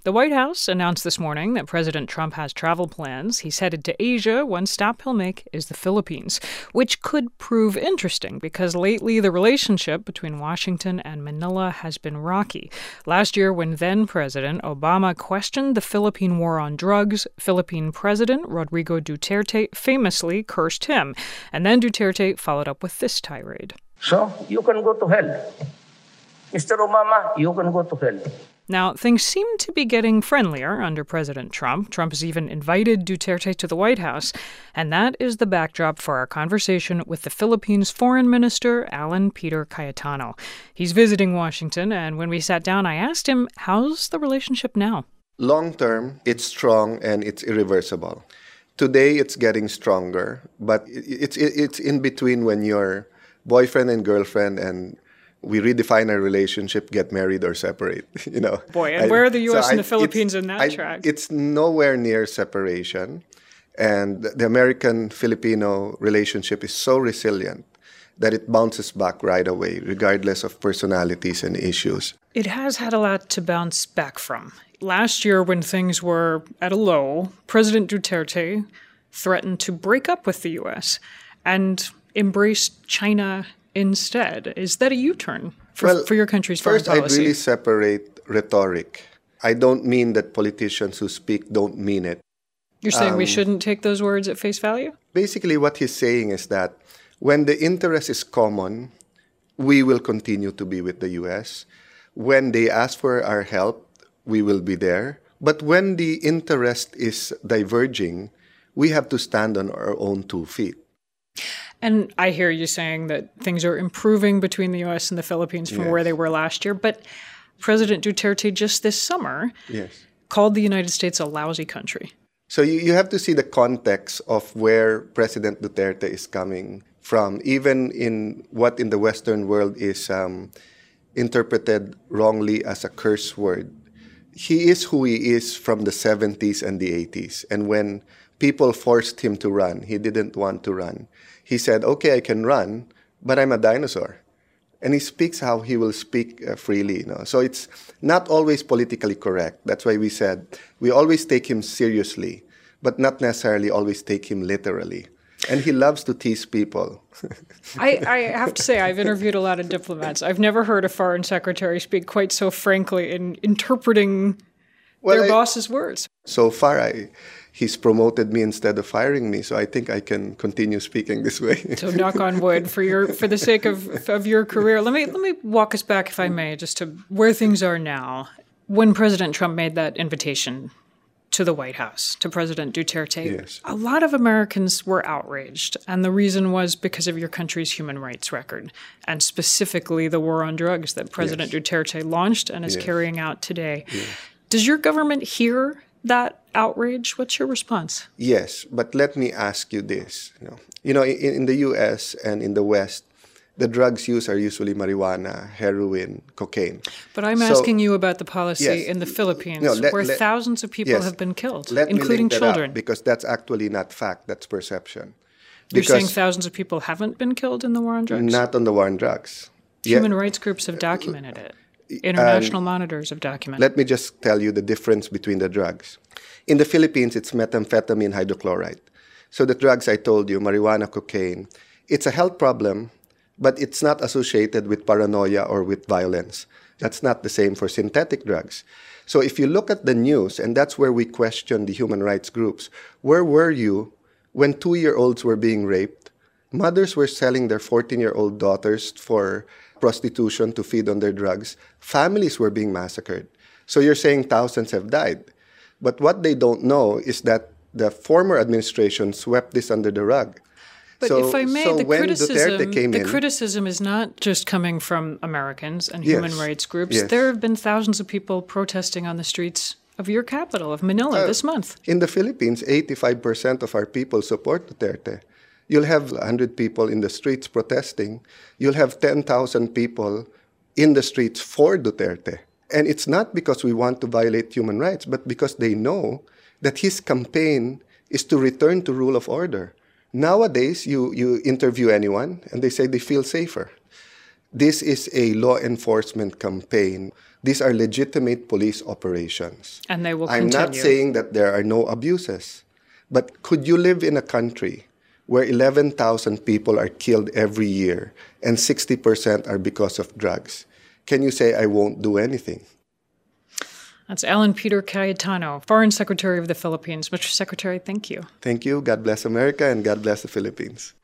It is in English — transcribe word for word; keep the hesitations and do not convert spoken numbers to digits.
The White House announced this morning that President Trump has travel plans. He's headed to Asia. One stop he'll make is the Philippines, which could prove interesting because lately the relationship between Washington and Manila has been rocky. Last year, when then-President Obama questioned the Philippine war on drugs, Philippine President Rodrigo Duterte famously cursed him. And then Duterte followed up with this tirade. So, you can go to hell. Mister Obama, you can go to hell. Now, things seem to be getting friendlier under President Trump. Trump has even invited Duterte to the White House. And that is the backdrop for our conversation with the Philippines Foreign Minister, Alan Peter Cayetano. He's visiting Washington, and when we sat down, I asked him, how's the relationship now? Long term, it's strong and it's irreversible. Today, it's getting stronger, but it's it's in between when you're boyfriend and girlfriend and we redefine our relationship, get married or separate, you know. Boy, and where are the U S so and I, the Philippines in that I, track? It's nowhere near separation. And the American-Filipino relationship is so resilient that it bounces back right away, regardless of personalities and issues. It has had a lot to bounce back from. Last year, when things were at a low, President Duterte threatened to break up with the U S and embrace China instead. Is that a U-turn for, well, for your country's foreign policy? First, I'd really separate rhetoric. I don't mean that politicians who speak don't mean it. You're saying um, we shouldn't take those words at face value? Basically, what he's saying is that when the interest is common, we will continue to be with the U S. When they ask for our help, we will be there. But when the interest is diverging, we have to stand on our own two feet. And I hear you saying that things are improving between the U S and the Philippines from yes. where they were last year. But President Duterte just this summer yes. called the United States a lousy country. So you, you have to see the context of where President Duterte is coming from, even in what in the Western world is um, interpreted wrongly as a curse word. He is who he is from the seventies and the eighties. And when people forced him to run, he didn't want to run. He said, okay, I can run, but I'm a dinosaur. And he speaks how he will speak uh, freely. You know? So it's not always politically correct. That's why we said we always take him seriously, but not necessarily always take him literally. And he loves to tease people. I, I have to say, I've interviewed a lot of diplomats. I've never heard a foreign secretary speak quite so frankly in interpreting well, their I, boss's words. So far, I... he's promoted me instead of firing me, so I think I can continue speaking this way. So knock on wood for your for the sake of, of your career. Let me let me walk us back, if I may, just to where things are now. When President Trump made that invitation to the White House, to President Duterte, yes. a lot of Americans were outraged. And the reason was because of your country's human rights record, and specifically the war on drugs that President yes. Duterte launched and is yes. carrying out today. Yes. Does your government hear that outrage? What's your response? Yes, but let me ask you this. You know, you know in, in the U S and in the West, the drugs used are usually marijuana, heroin, cocaine. But I'm so, asking you about the policy yes, in the Philippines, no, let, where let, thousands of people yes, have been killed, let including me link that children. Up, because that's actually not fact, that's perception. You're because saying thousands of people haven't been killed in the war on drugs? Not on the war on drugs. Human yeah. rights groups have documented it. International um, monitors have documented it. Let me just tell you the difference between the drugs. In the Philippines, it's methamphetamine hydrochloride. So the drugs I told you, marijuana, cocaine, it's a health problem, but it's not associated with paranoia or with violence. That's not the same for synthetic drugs. So if you look at the news, and that's where we question the human rights groups, where were you when two-year-olds were being raped? Mothers were selling their fourteen-year-old daughters for prostitution to feed on their drugs. Families were being massacred. So you're saying thousands have died. But what they don't know is that the former administration swept this under the rug. But so, if I may, so the, when criticism, came the in, criticism is not just coming from Americans and yes, human rights groups. Yes. There have been thousands of people protesting on the streets of your capital, of Manila, uh, this month. In the Philippines, eighty-five percent of our people support Duterte. You'll have one hundred people in the streets protesting. You'll have ten thousand people in the streets for Duterte. And it's not because we want to violate human rights, but because they know that his campaign is to return to rule of order. Nowadays, you, you interview anyone, and they say they feel safer. This is a law enforcement campaign. These are legitimate police operations. And they will I'm continue. not saying that there are no abuses, but could you live in a country where eleven thousand people are killed every year and sixty percent are because of drugs? Can you say, I won't do anything? That's Alan Peter Cayetano, Foreign Secretary of the Philippines. Mister Secretary, thank you. Thank you. God bless America and God bless the Philippines.